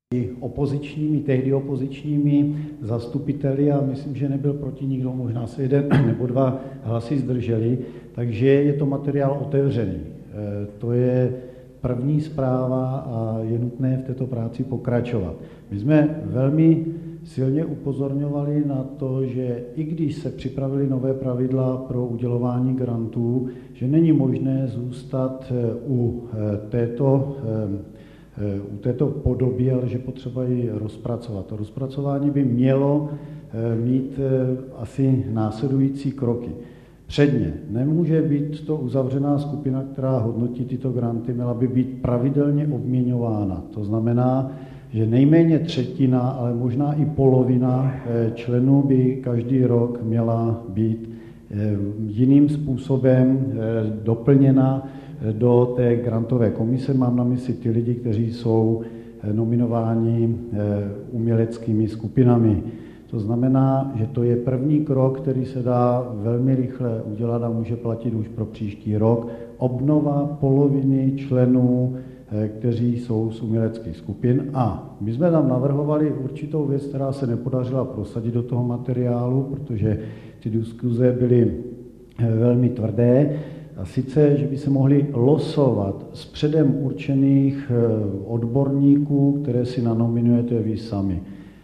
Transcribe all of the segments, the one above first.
opozičními, tehdy opozičními zastupiteli a myslím, že nebyl proti nikdo, možná se jeden nebo dva hlasy zdrželi, takže je to materiál otevřený. To je první zpráva a je nutné v této práci pokračovat. My jsme velmi silně upozorňovali na to, že i když se připravily nové pravidla pro udělování grantů, že není možné zůstat u této podoby, ale že potřeba ji rozpracovat. To rozpracování by mělo mít asi následující kroky. Předně nemůže být to uzavřená skupina, která hodnotí tyto granty, měla by být pravidelně obměňována. To znamená, že nejméně třetina, ale možná i polovina členů by každý rok měla být jiným způsobem doplněna do té grantové komise. Mám na mysli ty lidi, kteří jsou nominováni uměleckými skupinami. To znamená, že to je první krok, který se dá velmi rychle udělat a může platit už pro příští rok. Obnova poloviny členů, kteří jsou z uměleckých skupin. A my jsme tam navrhovali určitou věc, která se nepodařila prosadit do toho materiálu, protože ty diskuze byly velmi tvrdé. A sice, že by se mohli losovat z předem určených odborníků, které si nanominujete vy sami.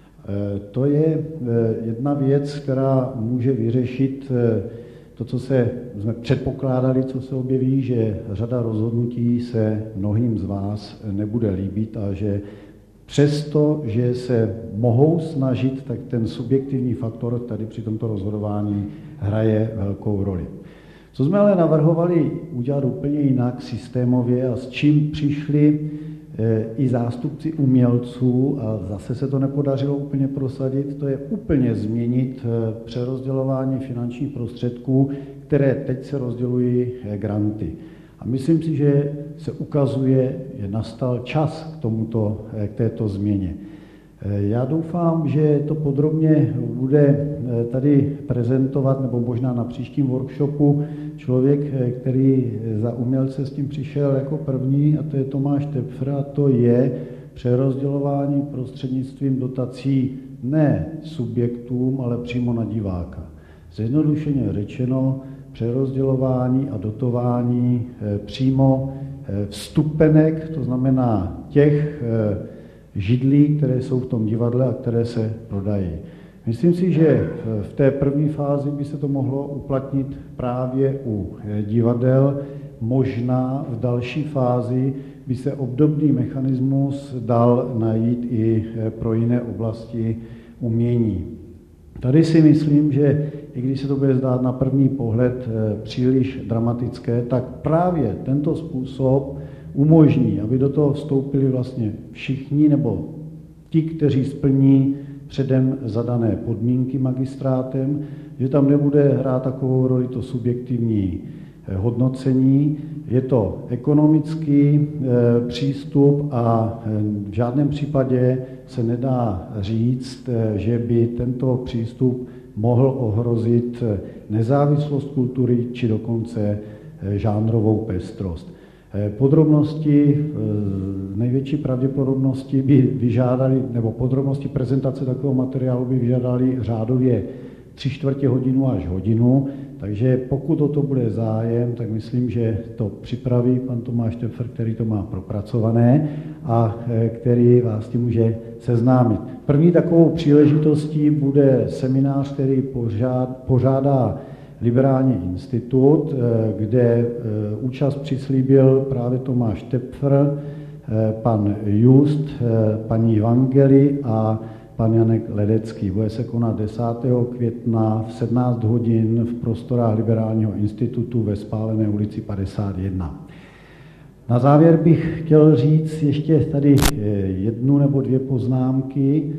To je jedna věc, která může vyřešit to, co jsme předpokládali, co se objeví, že řada rozhodnutí se mnohým z vás nebude líbit a že přesto, že se mohou snažit, tak ten subjektivní faktor tady při tomto rozhodování hraje velkou roli. Co jsme ale navrhovali udělat úplně jinak systémově a s čím přišli i zástupci umělců, a zase se to nepodařilo úplně prosadit, to je úplně změnit přerozdělování finančních prostředků, které teď se rozdělují granty. A myslím si, že se ukazuje, že nastal čas k této změně. Já doufám, že to podrobně bude tady prezentovat, nebo možná na příštím workshopu, člověk, který za umělce s tím přišel jako první, a to je Tomáš Tepfr, a to je přerozdělování prostřednictvím dotací ne subjektům, ale přímo na diváka. Zjednodušeně řečeno, přerozdělování a dotování přímo vstupenek, to znamená těch židlí, které jsou v tom divadle a které se prodají. Myslím si, že v té první fázi by se to mohlo uplatnit právě u divadel. Možná v další fázi by se obdobný mechanismus dal najít i pro jiné oblasti umění. Tady si myslím, že i když se to bude zdát na první pohled příliš dramatické, tak právě tento způsob umožní, aby do toho vstoupili vlastně všichni nebo ti, kteří splní předem zadané podmínky magistrátem, že tam nebude hrát takovou roli to subjektivní hodnocení. Je to ekonomický přístup a v žádném případě se nedá říct, že by tento přístup mohl ohrozit nezávislost kultury či dokonce žánrovou pestrost. Podrobnosti, největší pravděpodobnosti by vyžádali, nebo podrobnosti prezentace takového materiálu by vyžádali řádově 3/4 hodinu až hodinu, takže pokud o to bude zájem, tak myslím, že to připraví pan Tomáš Tepfr, který to má propracované a který vás tím může seznámit. První takovou příležitostí bude seminář, který pořádá Liberální institut, kde účast přislíbil právě Tomáš Tepfr, pan Just, paní Vangeli a pan Janek Ledecký. Bude se konat 10. května v 17 hodin v prostorách Liberálního institutu ve Spálené ulici 51. Na závěr bych chtěl říct ještě tady jednu nebo dvě poznámky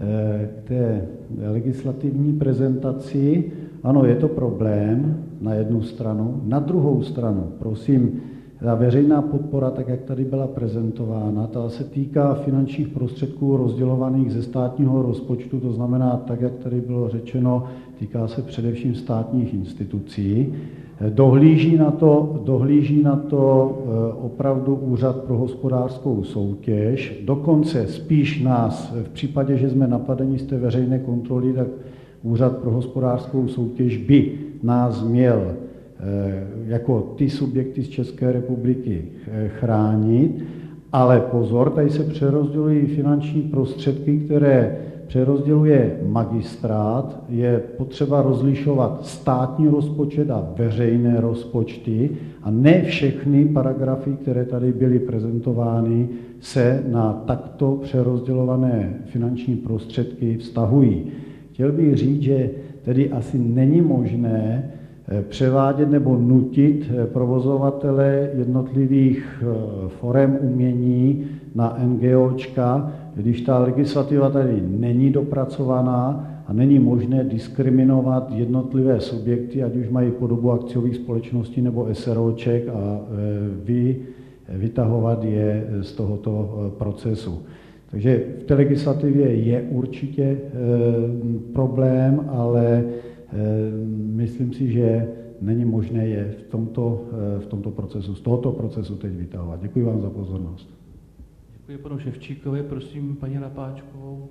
k té legislativní prezentaci. Ano, je to problém na jednu stranu. Na druhou stranu, prosím, ta veřejná podpora, tak jak tady byla prezentována, ta se týká finančních prostředků rozdělovaných ze státního rozpočtu, to znamená, tak jak tady bylo řečeno, týká se především státních institucí. Dohlíží na to opravdu Úřad pro hospodářskou soutěž, dokonce spíš nás, v případě, že jsme napadeni z té veřejné kontroly, tak Úřad pro hospodářskou soutěž by nás měl jako ty subjekty z České republiky chránit, ale pozor, tady se přerozdělují finanční prostředky, které přerozděluje magistrát, je potřeba rozlišovat státní rozpočet a veřejné rozpočty a ne všechny paragrafy, které tady byly prezentovány, se na takto přerozdělované finanční prostředky vztahují. Chtěl bych říct, že tedy asi není možné převádět nebo nutit provozovatele jednotlivých forem umění na NGOčka, když ta legislativa tady není dopracovaná a není možné diskriminovat jednotlivé subjekty, ať už mají podobu akciových společností nebo SROček a vytahovat je z tohoto procesu. Takže v té legislativě je určitě problém, ale myslím si, že není možné je v tomto procesu, z tohoto procesu teď vytahovat. Děkuji vám za pozornost. Děkuji panu Ševčíkovi, prosím paní Rapáčkovou.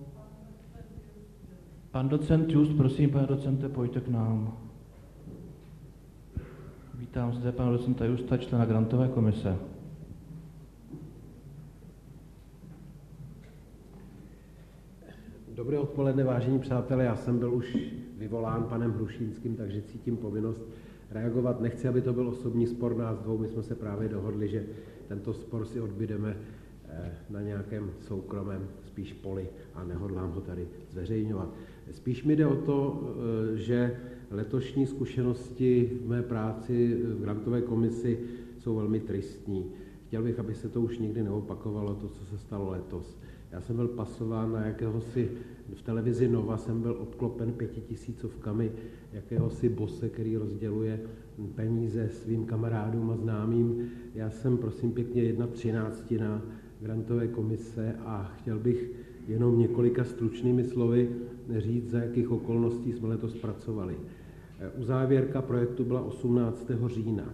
Pan docent Just, prosím, pane docente, pojďte k nám. Vítám zde pana docenta Justa, člena grantové komise. Dobré odpoledne, vážení přátelé, já jsem byl už vyvolán panem Hrušínským, takže cítím povinnost reagovat. Nechci, aby to byl osobní spor nás dvou, my jsme se právě dohodli, že tento spor si odbydeme na nějakém soukromém spíš poli a nehodlám ho tady zveřejňovat. Spíš mi jde o to, že letošní zkušenosti v mé práci v grantové komisi jsou velmi tristní. Chtěl bych, aby se to už nikdy neopakovalo, to, co se stalo letos. Já jsem byl pasován na jakéhosi, v televizi Nova jsem byl obklopen 5000 jakéhosi bose, který rozděluje peníze svým kamarádům a známým. Já jsem, prosím pěkně, 1/13 grantové komise a chtěl bych jenom několika stručnými slovy říct, za jakých okolností jsme letos pracovali. Uzávěrka projektu byla 18. října.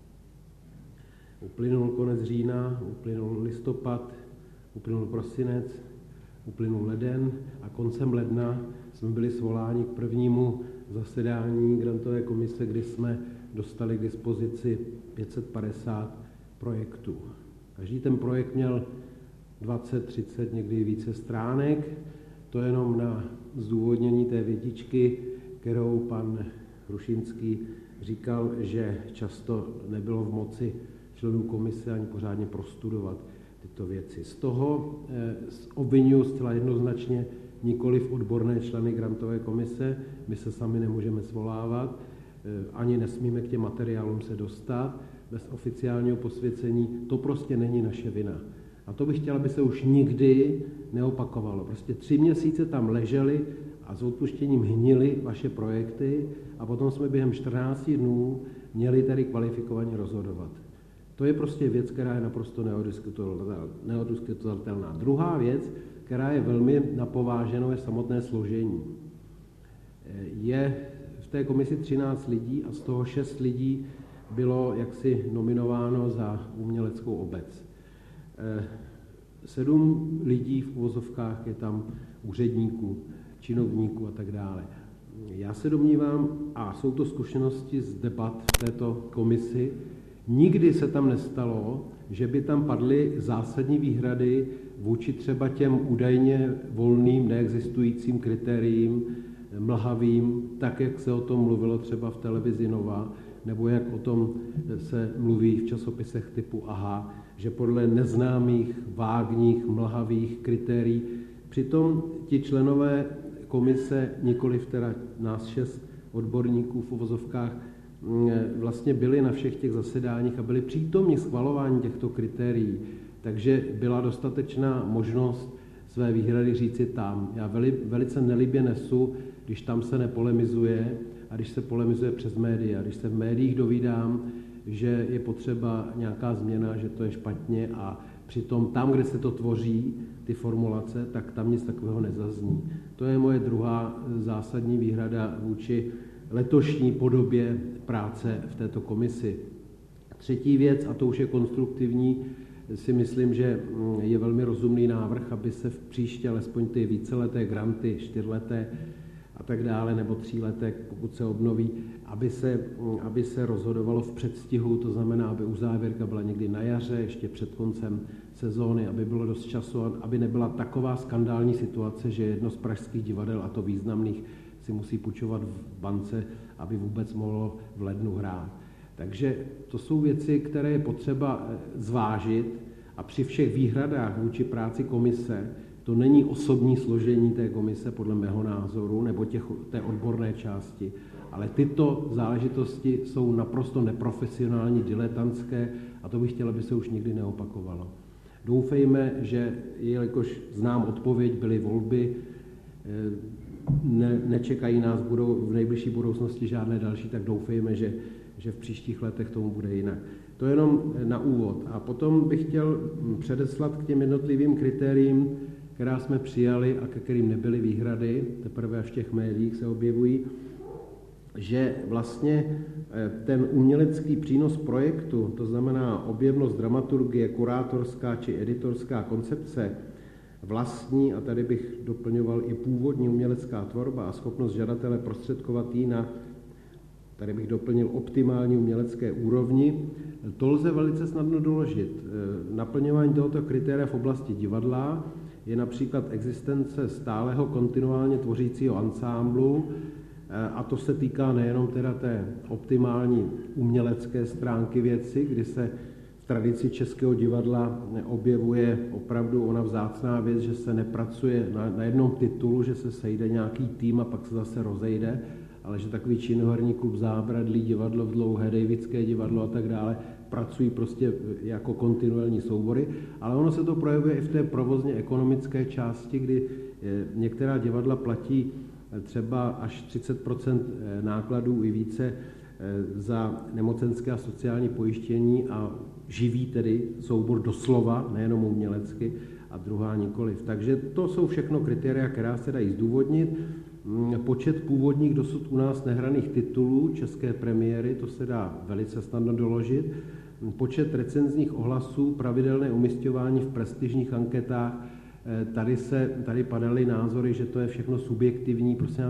Uplynul konec října, uplynul listopad, uplynul prosinec, uplynul leden a koncem ledna jsme byli svoláni k prvnímu zasedání grantové komise, kdy jsme dostali k dispozici 550 projektů. Každý ten projekt měl 20, 30, někdy více stránek. To jenom na zdůvodnění té větičky, kterou pan Hrušínský říkal, že často nebylo v moci členů komise ani pořádně prostudovat tyto věci. Z toho obvinuji zcela jednoznačně nikoliv odborné členy grantové komise, my se sami nemůžeme svolávat, ani nesmíme k těm materiálům se dostat bez oficiálního posvěcení, to prostě není naše vina. A to bych chtěl, aby se už nikdy neopakovalo. Prostě 3 měsíce tam ležely a s odpuštěním hnily vaše projekty a potom jsme během 14 dnů měli tady kvalifikovaně rozhodovat. To je prostě věc, která je naprosto neodiskutovatelná. Druhá věc, která je velmi napováženou, je samotné složení. Je v té komisi 13 lidí a z toho 6 lidí bylo jaksi nominováno za uměleckou obec. 7 lidí v uvozovkách je tam úředníků, činovníků a tak dále. Já se domnívám, a jsou to zkušenosti z debat v této komisi, nikdy se tam nestalo, že by tam padly zásadní výhrady vůči třeba těm údajně volným, neexistujícím kritériím, mlhavým, tak, jak se o tom mluvilo třeba v televizi Nova, nebo jak o tom se mluví v časopisech typu AHA, že podle neznámých, vágních, mlhavých kritérií. Přitom ti členové komise, nikoliv teda nás 6 odborníků v uvozovkách, vlastně byli na všech těch zasedáních a byli přítomni schvalování těchto kritérií. Takže byla dostatečná možnost své výhrady říci tam. Já velice nelibě nesu, když tam se nepolemizuje a když se polemizuje přes média. Když se v médiích dovídám, že je potřeba nějaká změna, že to je špatně a přitom tam, kde se to tvoří, ty formulace, tak tam nic takového nezazní. To je moje druhá zásadní výhrada vůči letošní podobě práce v této komisi. Třetí věc, a to už je konstruktivní, si myslím, že je velmi rozumný návrh, aby se v příště alespoň ty víceleté granty, 4leté a tak dále, nebo 3leté, pokud se obnoví, aby se rozhodovalo v předstihu, to znamená, aby uzávěrka byla někdy na jaře, ještě před koncem sezóny, aby bylo dost času, aby nebyla taková skandální situace, že jedno z pražských divadel, a to významných, si musí půjčovat v bance, aby vůbec mohlo v lednu hrát. Takže to jsou věci, které je potřeba zvážit a při všech výhradách vůči práci komise, to není osobní složení té komise podle mého názoru nebo té odborné části, ale tyto záležitosti jsou naprosto neprofesionální, diletantské a to bych chtěl, aby se už nikdy neopakovalo. Doufejme, že jelikož znám odpověď, byly volby, nečekají nás v nejbližší budoucnosti žádné další, tak doufejme, že v příštích letech tomu bude jinak. To jenom na úvod. A potom bych chtěl předeslat k těm jednotlivým kritériím, která jsme přijali a ke kterým nebyly výhrady, teprve až v těch médiích se objevují, že vlastně ten umělecký přínos projektu, to znamená objevnost dramaturgie, kurátorská či editorská koncepce, vlastní, a tady bych doplňoval i původní umělecká tvorba a schopnost žadatele prostředkovat ji na, tady bych doplnil, optimální umělecké úrovni, to lze velice snadno doložit. Naplňování tohoto kritéria v oblasti divadla je například existence stálého kontinuálně tvořícího ansámblu, a to se týká nejenom teda té optimální umělecké stránky věci, kdy se v tradici českého divadla objevuje opravdu ona vzácná věc, že se nepracuje na jednom titulu, že se sejde nějaký tým a pak se zase rozejde, ale že takový Činoherní klub Zábradlí, divadlo v Dlouhé, Davidské divadlo a tak dále pracují prostě jako kontinuální soubory, ale ono se to projevuje i v té provozně ekonomické části, kdy některá divadla platí třeba až 30% nákladů i více za nemocenské a sociální pojištění a živí tedy soubor doslova, nejenom umělecky, a druhá nikoliv. Takže to jsou všechno kritéria, která se dají zdůvodnit. Počet původních dosud u nás nehraných titulů české premiéry, to se dá velice snadno doložit. Počet recenzních ohlasů, pravidelné umisťování v prestižních anketách, tady padaly názory, že to je všechno subjektivní, prostě